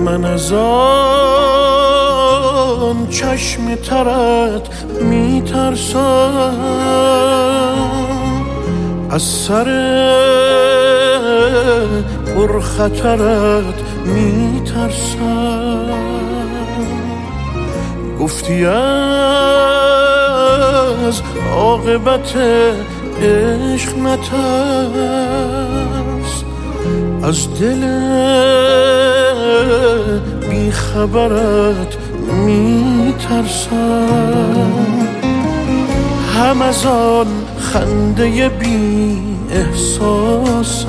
من از آن چشم ترت میترسم، از سر پرخطرت میترسم. گفتی از عاقبت عشق نترس، از دل بیخبرت میترسم. هم از آن خنده بی احساست،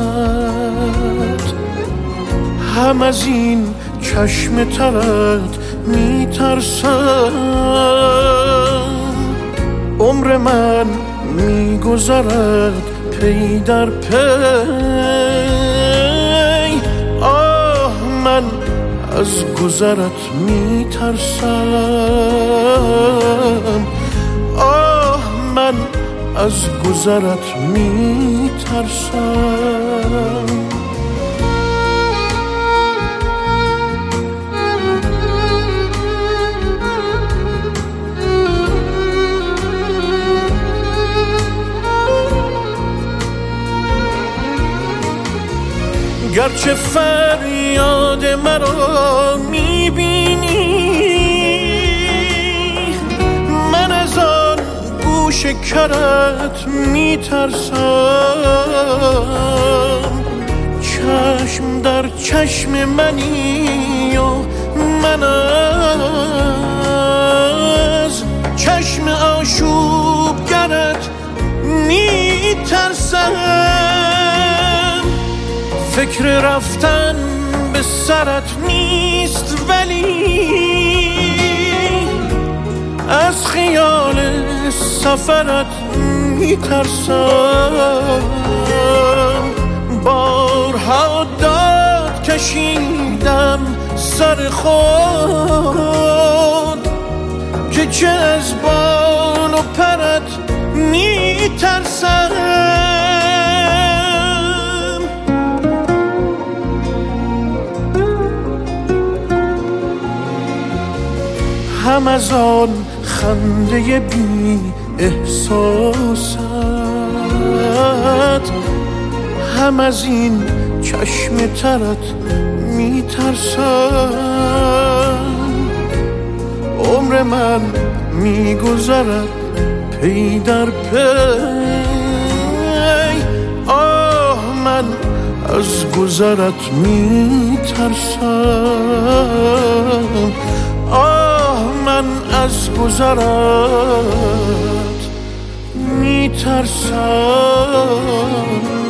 هم از این چشم ترت میترسم. عمر من میگذرد پی در پی، آه من از گذرت میترسم، آه من از گذرت میترسم. گرچه فریاد مرا میبینی، من از آن گوش کرت میترسم. چشم در چشم منی و من از چشم آشوبگرت میترسم. فکر رفتن به سرت نیست ولی از خیال سفرت میترسم. بارها داد کشیدم سر خود که چه از بال و پرت میترسم. هم از آن خنده بی احساست، هم از این چشم ترت میترسم. عمر من میگذرد پی در پی، آه من از گذرت میترسم، من از گذرت میترسم.